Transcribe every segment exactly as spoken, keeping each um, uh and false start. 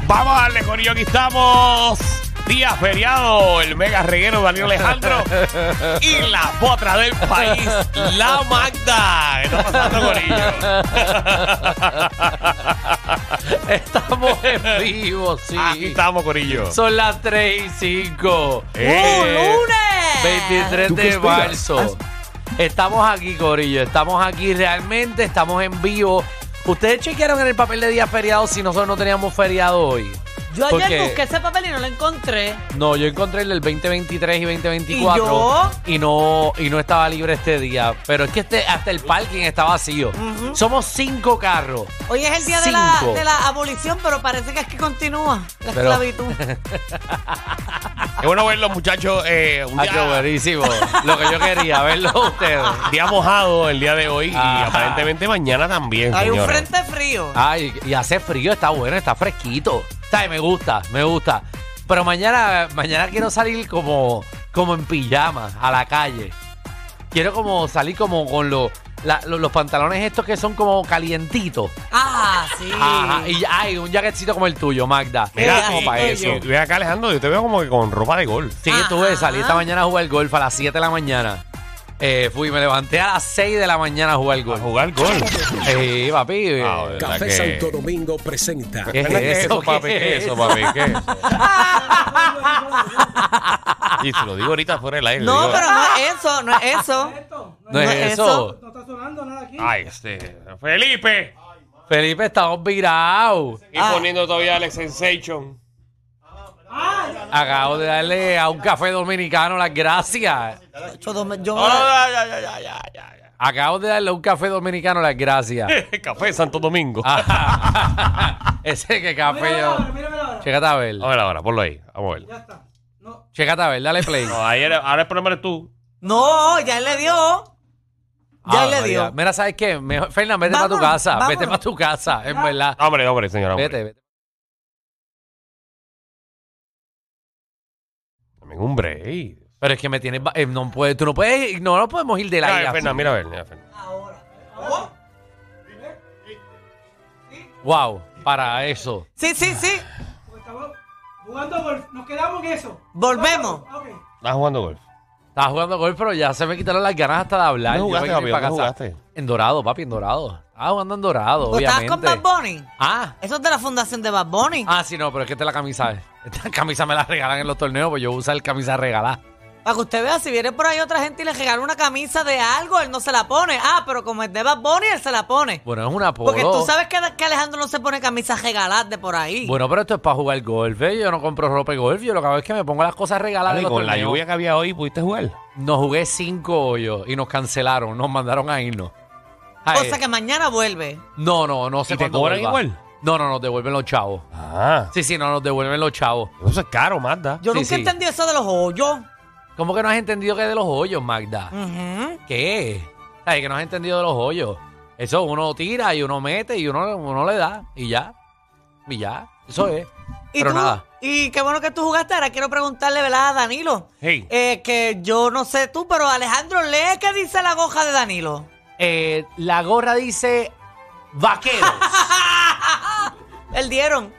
Vamos a darle, corillo, aquí estamos. Día feriado, el mega reguero Danilo Alejandro y la potra del país, la Magda. ¿Qué está pasando, corillo? Estamos en vivo, sí. Aquí estamos, corillo. Son las tres y cinco. ¡Eh! ¡Un lunes! veintitrés de marzo. Estamos aquí, corillo. Estamos aquí realmente. Estamos en vivo. ¿Ustedes chequearon en el papel de día feriado si nosotros no teníamos feriado hoy? Yo ayer Porque- busqué ese papel y no lo encontré. No, yo encontré el del veinte veintitrés y veinte veinticuatro. ¿Y yo? Y no, y no estaba libre este día. Pero es que este, hasta el parking está vacío. Somos cinco carros. Hoy es el día de la, Cinco. de la abolición, pero parece que es que continúa la Pero- esclavitud. Es bueno ver los muchachos eh, un Ah, día, qué buenísimo. Lo que yo quería, verlo ustedes. día mojado el día de hoy Ajá. y aparentemente mañana también, Hay un señores. frente frío. Ay, y hace frío, está bueno, está fresquito. ¿Sabes? Me gusta, me gusta. Pero mañana, mañana quiero salir como, como en pijama a la calle. Quiero como salir como con los, la- los, los pantalones estos que son como calientitos. Ah, sí. Ajá, y ay, un jaquetcito como el tuyo, Magda. Mira, como y- para y- eso. y ve acá, Alejandro, yo te veo como que con ropa de golf. Sí, Ajá. tuve, salí esta mañana a jugar golf a las siete de la mañana. Eh, fui, me levanté a las seis de la mañana a jugar A golf. jugar golf. Eh, papi. eh, Ah, ¿verdad Café que- Santo Domingo presenta. ¿Qué es ¿Verdad que eso? papi? ¿Qué ¿Qué es es eso, eso? papi? ¿Qué es eso? Y se lo digo ahorita fuera del aire. No, digo, pero no es eso, no es eso. No es eso. No está sonando nada aquí. Ay, este. Felipe. Felipe, estamos virados. Y poniendo todavía Alex Sensation. Acabo de darle a un café dominicano las gracias. Yo, yo- yo- No, no, ya, ya, ya, ya, ya, ya. Acabo de darle a un café dominicano las gracias. Café Santo Domingo. Ajá. Ese que café Mírame yo. ahora, mírame ahora. Chécate a ver. A ver ahora, ponlo ahí. Vamos a ver. Ya está. No. Chécate a ver, dale play. No, ahí era- ahora el problema eres tú. No, ya él le dio. Ya Ah, él le María. dio. Mira, ¿sabes qué? Mejor, Fernan, vete para tu Vámonos, casa. Vete vámonos. para tu casa, en verdad. Hombre, hombre, señora. hombre. Vete, vete. Dame un break. Pero es que me tienes. ba- eh, no puedes, tú no puedes. No, no podemos ir del Mira, a aire. ver, así. Fernan, mira a ver. Mira, Fernan. Wow, para eso. Sí, sí, sí. Porque estamos jugando golf. Nos quedamos en eso. Volvemos. Ok. ¿Estás jugando golf? Estaba jugando golf, pero ya se me quitaron las ganas hasta de hablar. ¿Dónde Yo jugaste, me quiero ir papi? pa' ¿Dónde casa. jugaste? En Dorado, papi, en Dorado. Estaba jugando en Dorado, ¿Tú estabas obviamente. con Bad Bunny? Ah, Eso es de la fundación de Bad Bunny. ah, sí, no, pero es que esta es la camisa. Esta camisa me la regalan en los torneos, pues yo uso el camisa regalada. Para que usted vea, si viene por ahí otra gente y le regala una camisa de algo, él no se la pone. Ah, pero como es de Bad Bunny, él se la pone. Bueno, es una polo. Porque tú sabes que, que Alejandro no se pone camisas regaladas de por ahí. Bueno, pero esto es para jugar golf. ¿eh? Yo no compro ropa de golf. Yo lo que hago es que me pongo las cosas regaladas Dale, en los con la torneos. lluvia que había hoy, ¿pudiste jugar? Nos jugué cinco hoyos y nos cancelaron. Nos mandaron a irnos. Ay, o sea que mañana vuelve. No, no, no sé ¿Y te cuándo cobran vuelva. igual? No, no, nos devuelven los chavos. Ah. Sí, sí, no, nos devuelven los chavos. Eso es caro, Magda. Yo Sí, nunca sí. entendí eso de los hoyos. ¿Cómo que no has entendido que es de los hoyos, Magda? Ujú. ¿Qué? Ay, que no has entendido de los hoyos. Eso uno tira y uno mete y uno, uno le da y ya. Y ya. Eso es. Y Pero tú, nada. y qué bueno que tú jugaste. Ahora quiero preguntarle, ¿verdad, a Danilo? Hey. Eh, que yo no sé tú, pero Alejandro, lee qué dice la goja de Danilo. Eh, la gorra dice vaqueros. El dieron.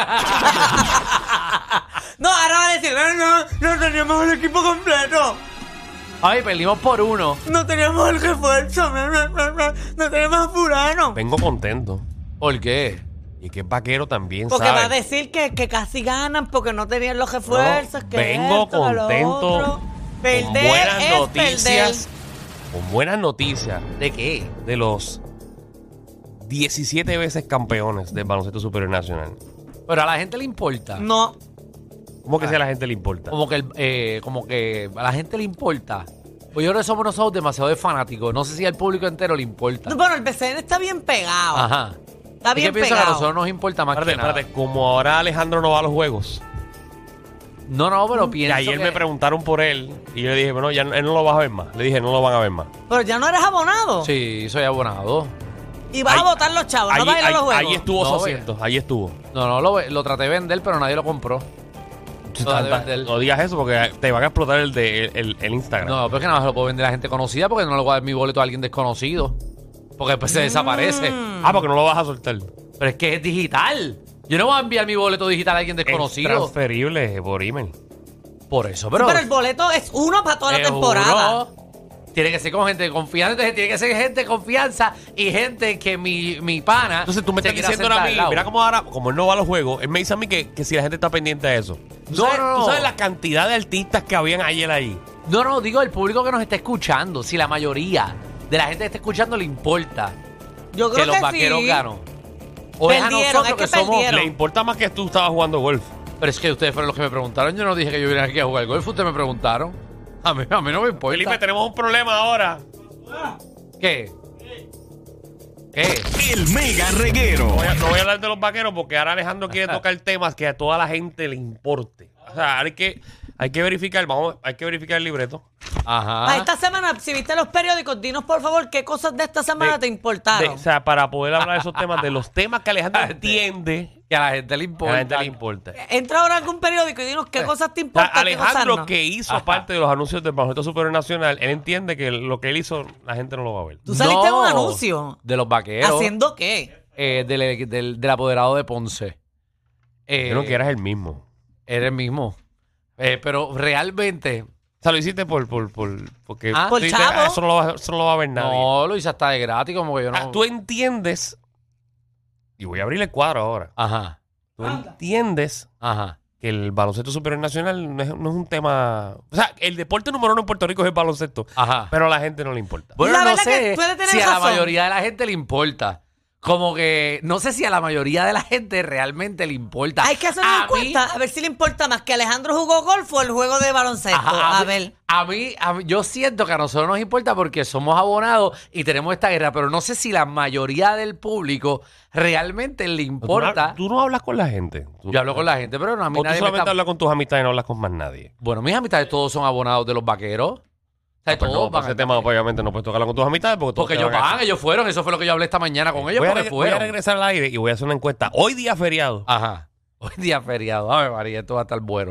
No, ahora va a decir, no, no, no teníamos el equipo completo. Ay, perdimos por uno. No teníamos el refuerzo. No, no, no, no, no teníamos a fulano. Vengo contento. ¿Por qué? Y que es vaquero también, Porque ¿sabes? va a decir que, que casi ganan porque no tenían los refuerzos. No, que vengo esto, que lo contento, otro. con Perder buenas es noticias. Con buenas noticias ¿De qué? de los diecisiete veces campeones del baloncesto superior nacional. Pero a la gente le importa. perder. No. ¿Cómo que si a la gente le importa? Como que, el- eh, como que a la gente le importa. Pues yo creo que somos nosotros demasiado de fanáticos. No sé si al público entero le importa. No, bueno, el B C N está bien pegado. Ajá. Está Es bien que pienso que a pegado. nosotros nos importa más Espérate, que nada. espérate, como ahora Alejandro no va a los juegos. No, no, pero Y pienso ayer que... me preguntaron por él y yo le dije, bueno, ya él no lo vas a ver más. Le dije, no lo van a ver más. Pero ya no eres abonado. Sí, soy abonado. Y vas Ahí- a votar los chavos, no Allí, vas a ir a los ahí- juegos. ahí estuvo No, su ve. asiento, ahí estuvo. No, no, lo, lo traté de vender, pero nadie lo compró. Lo traté de vender. No digas eso porque te van a explotar el de el, el Instagram. No, pero es que nada más lo puedo vender a gente conocida porque no le voy a dar mi boleto a alguien desconocido. Porque después se desaparece. Ah, porque no lo vas a soltar. Pero es que es digital. Yo no voy a enviar mi boleto digital a alguien Es desconocido. transferible por email. Por eso, Pero, pero... el boleto es uno para toda la Te temporada. juro, tiene que ser con gente de confianza, tiene que ser gente de confianza y gente que mi, mi pana. Entonces tú me se estás quiera diciendo ahora a sentar mí, al lado. mira cómo ahora, como él no va a los juegos, él me dice a mí que, que si la gente está pendiente de eso. ¿Tú No, sabes, no, no. tú sabes la cantidad de artistas que habían ayer ahí? No, no, digo el público que nos está escuchando. Si la mayoría de la gente que está escuchando le importa Yo que creo los que, vaqueros sí. ganan. O es a Perdieron, nosotros es que, que somos. perdieron. Le importa más que tú estabas jugando golf. Pero es que ustedes fueron los que me preguntaron. Yo no dije que yo viniera aquí a jugar golf. Ustedes me preguntaron. A mí, a mí no me importa. Felipe, tenemos un problema ahora. ¿Qué? ¿Qué? El Mega Reguero. No voy, a, no voy a hablar de los vaqueros porque ahora Alejandro quiere tocar temas que a toda la gente le importe. O sea, hay que, hay que verificar, vamos, hay que verificar el libreto. Ajá. Ah, esta semana, si viste los periódicos, dinos por favor qué cosas de esta semana De- te De- importaron. o sea, para poder hablar de esos temas, de los temas que Alejandro entiende, Que a la gente le que a importa. la gente le importa. Entra ahora a algún periódico y dinos qué cosas te O sea, importan, qué cosas Alejandro, no. que hizo Ajá. parte de los anuncios del Baloncesto Superior Nacional, él entiende que lo que él hizo, la gente no lo va a ver. Tú saliste en un No, anuncio. De los vaqueros. ¿Haciendo qué? eh, del, del, del apoderado de Ponce. Eh, Yo no que eras el mismo. Era el mismo. Eh, pero realmente. O sea, lo hiciste por, por, por, porque Ah. Por tú dices, chavo. "Ah, eso, no lo va, eso no lo va a ver nadie. No, lo hice hasta de gratis, como que yo no. Ah, tú entiendes, y voy a abrir el cuadro ahora, Ajá, tú entiendes ajá. que el baloncesto superior nacional no es, no es un tema... O sea, el deporte número uno en Puerto Rico es el baloncesto, Ajá. pero a la gente no le importa. Bueno, La no verdad que sé puede tener si a la razón. mayoría de la gente le importa. Como que no sé si a la mayoría de la gente realmente le importa. Hay que hacer una A mí- encuesta a ver si le importa más que Alejandro jugó golf o el juego de baloncesto. Ajá, a mí- ver. A mí, a mí- yo siento que a nosotros nos importa porque somos abonados y tenemos esta guerra, pero no sé si la mayoría del público realmente le Tú no, importa. tú no hablas con la gente. Tú- Yo hablo con la gente, pero no, a mí O tú nadie me solamente está... hablas con tus amistades y no hablas con más nadie. Bueno, mis amistades todos son abonados de los vaqueros. O sea, Ah, pues todos no, para van ese a- tema obviamente no puedes tocarlo con tus amistades porque, todos Porque te ellos van a- van, ellos fueron. Eso fue lo que yo hablé esta mañana con ellos voy, a porque reg- voy a fueron. regresar al aire y voy a hacer una encuesta. Hoy día feriado. Ajá. Hoy día feriado. A ver, María, esto va a estar bueno.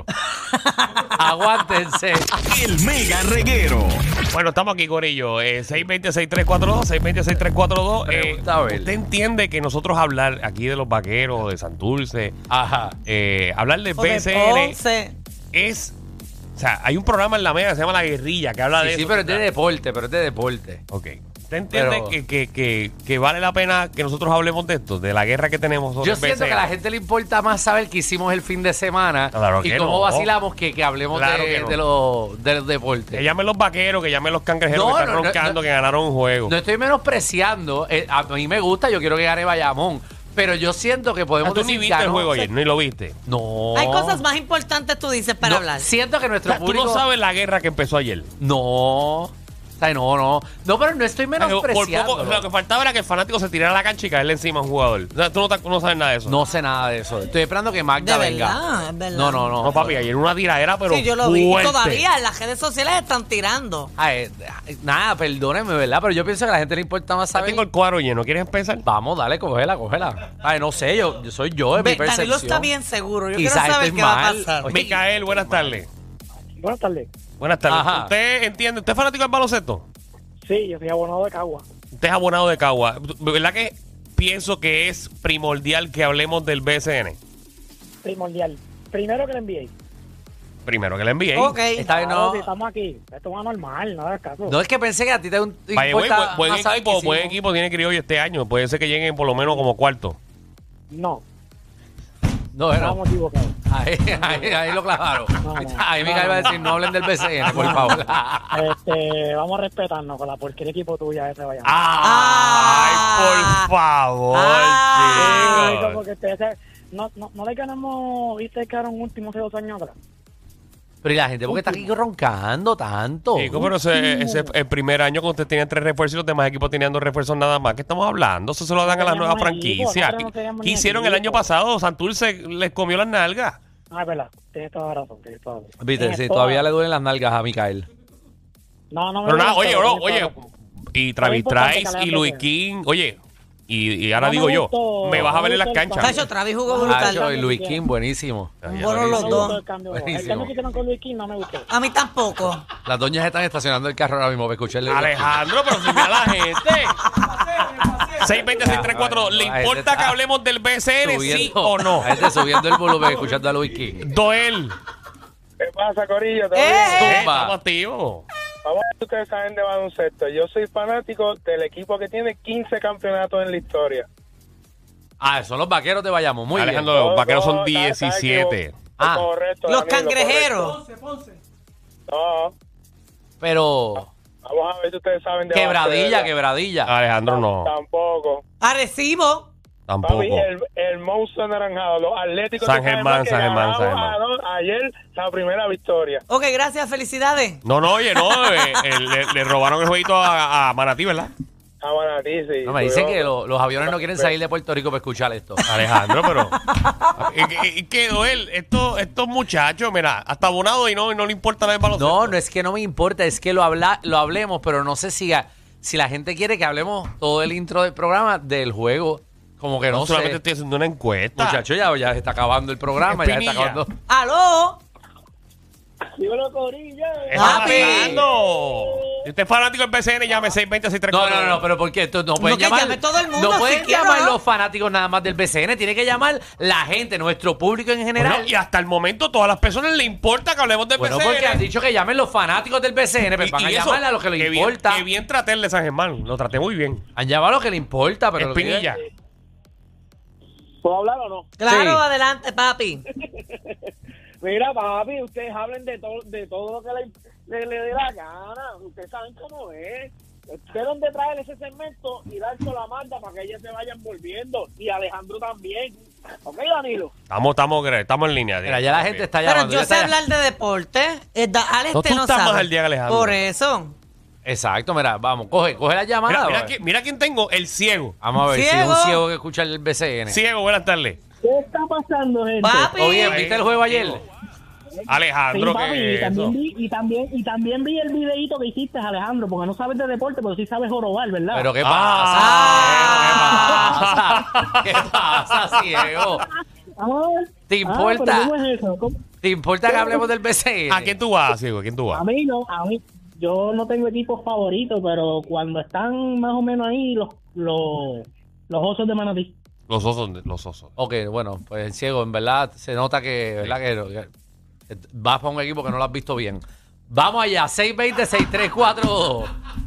Aguántense. El Mega Reguero. Bueno, estamos aquí, Corillo. Eh, seis dos cero, seis tres cuatro dos, seis dos cero, seis tres cuatro dos. Eh, Pregunta a ver. ¿Usted entiende que nosotros hablar aquí de los vaqueros, de Santurce, Ajá. eh, hablar de O de B C N Ponce. es... O sea, hay un programa en la Mega que se llama La Guerrilla que habla Sí, de sí, eso. pero es de deporte, pero es de deporte. Ok. ¿Usted entiende Pero- que, que, que, que vale la pena que nosotros hablemos de esto? De la guerra que tenemos sobre Yo el siento B C N. que a la gente le importa más saber qué hicimos el fin de semana Claro y que cómo no. vacilamos que, que hablemos Claro de, que no. de los, de los deportes. Que llamen los vaqueros, que llamen los cangrejeros No, que están no, no, roncando, no. que ganaron un juego. No estoy menospreciando. eh, a mí me gusta, yo quiero que gane Bayamón. Pero yo siento que Ah, podemos tú ni decir viste el ganó- juego ayer, ni lo viste. No. Pues Hay cosas más importantes, tú dices, para No, hablar. Siento que O nuestro sea, tú público... no sabes la guerra que empezó ayer. No. O sea, no, no. No, pero no estoy Por menospreciando. poco, lo que faltaba era que el fanático se tirara a la cancha y caerle encima a un jugador. O sea, tú no, te- no sabes nada de eso. No sé nada de eso. Estoy esperando que Magda De venga. verdad, es verdad. No, no, no. No, papi, ayer una tiradera, pero Sí, yo lo vi. Y fuerte. todavía en las redes sociales están tirando. Ay, ay, nada, perdónenme, ¿verdad? Pero yo pienso que a la gente le importa más Ya saber. tengo el cuadro lleno. ¿Quieres empezar? Vamos, dale, cógela, cógela. Ay, no sé, yo, yo soy yo, es mi Ve, percepción. Danilo está bien seguro. Yo Quizás quiero saber estoy qué va a mal. pasar. Oye, Micael, buenas tardes. Buenas tardes. Buenas tardes. Ajá. ¿Usted entiende? ¿Usted es fanático del baloncesto? Sí, yo soy abonado de Cagua. Usted es abonado de Cagua. ¿Verdad que pienso que es primordial que hablemos del B C N? Primordial. Primero que le envié. Primero que le envié. Ok. Está bien, Claro, no. si estamos aquí. Esto va normal, no hagas caso. No es que pensé que a ti te un- By the way, importa buen, buen más saber equipo, qué buen hicimos. equipo tiene criollo este año. Puede ser que lleguen por lo menos como cuarto. No, No, bueno, estamos equivocados. ahí, ahí, ahí lo clavaron. No, no. Ahí Micael va a decir, no hablen del B C N, por favor. Este, vamos a respetarnos con la porquería equipo tuya ese vaya. ¡Ay, por favor, Ah. Sí, chicos! como que ustedes se- no, no, no le ganamos, viste que eran últimos hace dos años atrás. Pero ¿y la gente por qué está aquí roncando tanto? Chicos, pero ese, ese es el primer año que usted tenía tres refuerzos y los demás equipos tenían dos refuerzos nada más. ¿Qué estamos hablando? Eso se lo dan a las teníamos nuevas equipo, franquicias. nosotros ¿Qué, no teníamos qué ni hicieron el equipo. año pasado? Santurce les comió las nalgas. Ah, es verdad, tienes toda la razón, tienes toda la razón. Viste, Tienes sí, toda- todavía le duelen las nalgas a Micael. No, no me Pero nada, gusta, oye, pero bro, tienes toda oye, la razón. y Travis importante Trice que la y Louis gente- King, oye, y, y ahora No me digo yo, gustó, me vas a no ver me en las gustó el canchas. cambio. Tacho, Travis jugó Ah, brutal. Nacho y Luis King, buenísimo. Un Ya bueno lo los vi. No me gustó dos. el cambio. Buenísimo. El cambio que hicieron con Luis King no me gustó. A mí tampoco. Las doñas están estacionando el carro ahora mismo para escucharle. Alejandro, pero si mira a la gente. seis veinte, seis treinta y cuatro. ¿Le La gente importa está que hablemos del B C N, sí Subiendo- o no? La gente subiendo el volumen, escuchando a Luis King. Doel. ¿Qué pasa, Corillo? ¿Todo ¡Eh! bien? Eh, Zumba. estamos activos. Vamos a ver si ustedes saben de baloncesto. Yo soy fanático del equipo que tiene quince campeonatos en la historia. Ah, son los vaqueros de Bayamón. Muy Alejandro, bien. los No, vaqueros son no, está- está diecisiete. equivocado. Ah. Correcto, Los Danilo, cangrejeros. correcto. No, Pero vamos a ver si ustedes saben de quebradilla, baloncesto. quebradilla. Alejandro no. Tampoco. Arecibo. Tampoco. Papi, el, el monstruo anaranjado, los Atléticos San de San Germán, que San Germán, ganaron San Germán. a- ayer la primera victoria. Ok, gracias, felicidades. No, no, oye, no. eh, eh, le, le robaron el jueguito a, a Manatí, ¿verdad? A Manatí, sí. No, me dicen Tuvieron- que lo- los aviones no quieren salir de Puerto Rico para escuchar esto. Alejandro, pero. Es que, es que, Doel, estos, estos muchachos, mira, hasta abonado y no, y no le importa nada el baloncesto. No, no es que no me importa, es que lo, habla, lo hablemos, pero no sé si, a- si la gente quiere que hablemos todo el intro del programa del juego. Como que no, No, solamente sé. estoy haciendo una encuesta. Muchachos, ya, ya se está acabando el programa, ya se está Espinilla. acabando. ¡Aló! Dímelo, Corillo. ¡Está Papi. pasando! Si usted es fanático del B C N, llame seis veinte, seis treinta y No, cuatro. no, no, pero ¿por qué? Esto no pueden que llamar. llame todo el mundo, no si pueden quiero, llamar ¿no? los fanáticos nada más del B C N, tiene que llamar la gente, nuestro público en general. Bueno, y hasta el momento todas las personas le importa que hablemos del Bueno, B C N. porque han dicho que llamen los fanáticos del B C N, pero Y- van y a eso, llamar a los que les que bien- importa. Que bien traté el de San Germán. Lo traté muy bien. Han llamado a los que les importa, pero. lo que- Espinilla. ¿Puedo hablar o no? Claro, Sí. adelante, papi. Mira, papi, ustedes hablen de todo, de todo lo que le, le, le dé la gana. Ustedes saben cómo es. Deben de traer ese segmento y darse la manda para que ellos se vayan volviendo. Y Alejandro también. ¿Ok, Danilo? Estamos, estamos, estamos en línea. Mira, ya la gente está Pero llamando. yo ya sé está- hablar de deporte. Eh, da- Alex No, te tú no estás sabe. más al día que Alejandro. Por eso. Exacto, mira, vamos, coge, coge la llamada. Mira, mira, pues. qui- mira quién tengo, el ciego. Vamos a ver si es Ciego. un ciego que escucha el B C N. Ciego, buenas tardes. ¿Qué está pasando, gente? Papi. Oye, ¿viste el juego ayer? Alejandro, Sí, papi, ¿qué y es también, eso? vi, y, también, y también vi el videíto que hiciste, Alejandro, porque no sabes de deporte, pero sí sabes jorobar, ¿verdad? Pero ¿qué Ah. pasa? ¿Qué pasa? ¿Qué pasa, ciego? Ah, ¿Te ah, importa? pero ¿cómo es eso? ¿Cómo? ¿Te importa que hablemos del B C N? ¿A quién tú vas, ciego? ¿A quién tú vas? A mí no, a mí, yo no tengo equipos favoritos, pero cuando están más o menos ahí los, los, los osos de Manatí. Los osos, los osos. Ok, bueno, pues el ciego, en verdad, se nota que, ¿verdad? que, que vas para un equipo que no lo has visto bien. Vamos allá, seis veinte, seis treinta y cuatro.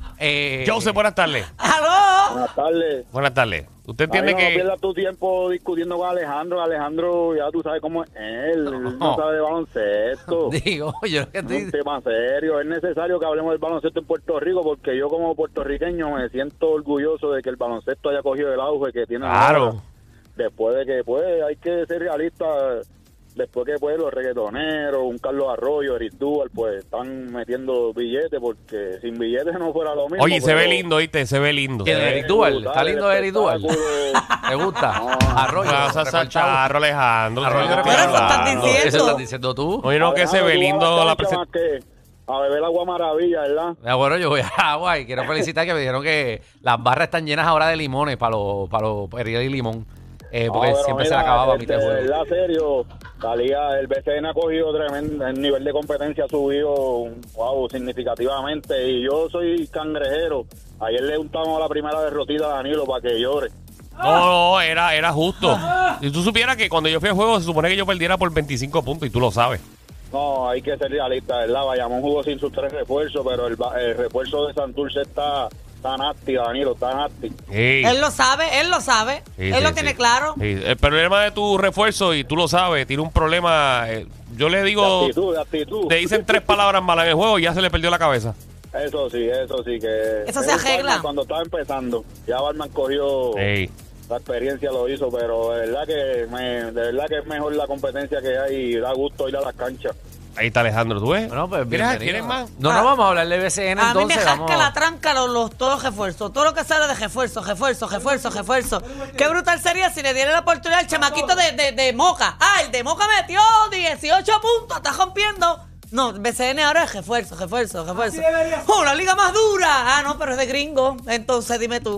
Eh, Joseph, buenas tardes. ¡Aló! Buenas tardes. Buenas tardes. ¿Usted entiende Ay, no, que...? no pierdas tu tiempo discutiendo con Alejandro. Alejandro, ya tú sabes cómo es él. Él No. no sabe de baloncesto. Digo, yo lo que Es estoy... un tema serio. Es necesario que hablemos del baloncesto en Puerto Rico porque yo como puertorriqueño me siento orgulloso de que el baloncesto haya cogido el auge que tiene Claro. ahora. Después de que pues hay que ser realistas. Después que pues los reggaetoneros, un Carlos Arroyo, Eric Duval, pues están metiendo billetes porque sin billetes no fuera lo mismo. Oye, se ve pero- lindo, ¿viste? Se ve lindo. ¿Quién Se ve es Eric Duval? ¿Está Brutal, lindo Eric Duval? espectáculo. ¿Te gusta? No. Arroyo. Vas a recolchado. salcharro, Alejandro. Arroyo ¿de qué Pero eso estás están hablando? diciendo. Eso estás diciendo tú. Oye, no, que se ve Alejandro, tú lindo vas a la la cancha presentación. más que a beber agua maravilla, ¿verdad? Ah, bueno, yo voy a agua y quiero felicitar que me dijeron que las barras están llenas ahora de limones para los para los perritos y limón. Eh, porque No, pero siempre se mira, le acababa a este, mitad de juego. verdad, serio, salía, el B C N ha cogido tremendo, el nivel de competencia ha subido, wow, significativamente, y yo soy cangrejero. Ayer le untamos la primera derrotita a Danilo para que llore. No, no, era, era justo. Si tú supieras que cuando yo fui al juego se supone que yo perdiera por veinticinco puntos y tú lo sabes. No, hay que ser realista, ¿verdad? Bayamón jugó sin sus tres refuerzos, pero el, ba- el refuerzo de Santurce está, está nasty, Danilo, está nasty. Sí. Él lo sabe, él lo sabe. Sí, él sí, lo sí. tiene claro. Sí, el problema de tu refuerzo, y tú lo sabes, tiene un problema. eh, yo le De digo, actitud, de actitud. te dicen tres palabras malas en el juego y ya se le perdió la cabeza. Eso sí, eso sí, que... Eso se es arregla. Barman cuando estaba empezando, ya Barman cogió... Sí. La experiencia lo hizo, pero de verdad que me, de verdad que es mejor la competencia que hay y da gusto ir a las canchas. Ahí está Alejandro, ¿tú ves? Bueno, pues ¿Quieres, bienvenido. ¿Quieres más? No, no, vamos a hablar de B C N A mí me entonces. jasca Vamos. la tranca los, los todos los refuerzos. Todo lo que sale de refuerzo, refuerzo, refuerzo, refuerzo. Qué brutal sería si le diera la oportunidad al chamaquito de, de, de Moca. Ah, el de Moca metió dieciocho puntos, está rompiendo. No, B C N ahora es refuerzo, refuerzo, refuerzo. ¡Oh, la liga más dura! Ah, no, pero es de gringo. Entonces dime tú.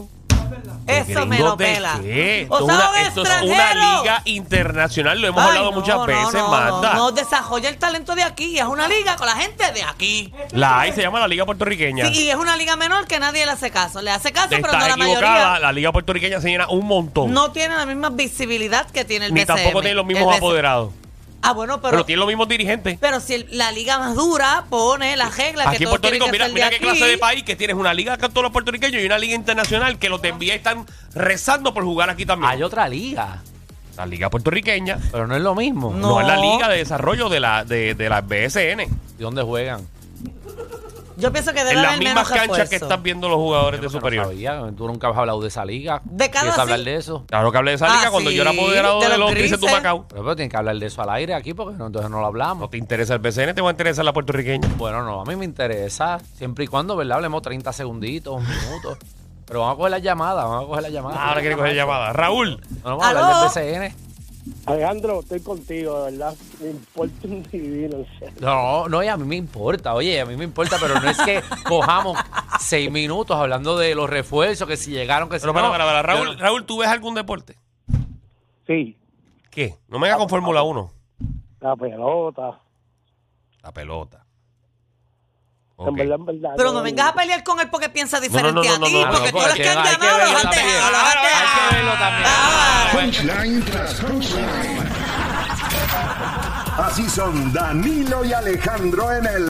Eso me ¿Gringos lo de pela. qué? O Esto, sea, es un una, esto es una extranjero. liga internacional, lo hemos Ay, hablado no, muchas no, veces, no, Magda. No, no, desarrolla el talento de aquí. Es una liga con la gente de aquí. La hay, se llama la Liga Puertorriqueña. Sí, y es una liga menor que nadie le hace caso. Le hace caso, pero Estás no la equivocada, mayoría. la Liga Puertorriqueña se llena un montón. No tiene la misma visibilidad que tiene el Ni B C M. tampoco tiene los mismos El B C M. apoderados. Ah, bueno, Pero, pero... tiene los mismos dirigentes. Pero si el- la liga más dura pone las reglas Aquí que en todo Puerto tiene Rico, que mira, ser de mira qué aquí. clase de país que tienes una liga con todos los puertorriqueños y una liga internacional que los de N B A están rezando por jugar aquí también. Hay otra liga, La liga puertorriqueña pero no es lo mismo. No. no, es la liga de desarrollo de la, de, de la B S N. ¿De dónde juegan? Yo pienso que debe En las haber mismas menos canchas que refuerzo. están viendo los jugadores de Yo no superior. sabía, tú nunca has hablado de esa liga. De cada ¿Quieres hablar sí. de eso? Claro que hablé de esa Ah, liga cuando sí, yo era apoderado de de, los los Grises de Grises. Macao. Pero, pero tienes que hablar de eso al aire aquí porque no, entonces no lo hablamos. No te interesa el B S N, te va a interesar la puertorriqueña. Bueno, no, a mí me interesa. Siempre y cuando, ¿verdad? Hablemos treinta segunditos, un minuto. Pero vamos a coger la llamada, vamos a coger la llamada. Ahora quiere coger llamada. Raúl, No, vamos a hablar del ¿Aló? B C N. Alejandro, estoy contigo, de verdad. Me importa un divino, en serio. No, no, y a mí me importa, oye, a mí me importa, pero no es que cojamos seis minutos hablando de los refuerzos, que si llegaron, que si pero no. para, para, para. Raúl, Yo no- Raúl, ¿tú ves algún deporte? Sí, ¿Qué? No me hagas con Fórmula uno. la pelota. La pelota. En Ok. verdad, en verdad. Pero no vengas a pelear con él porque piensa diferente no, no, a no, ti, no, no, porque no, todos los porque que han hay que llamado los verlo han también. dejado, los han Hay que dejado. verlo también. Ah. Punchline tras punchline. Así son Danilo y Alejandro en el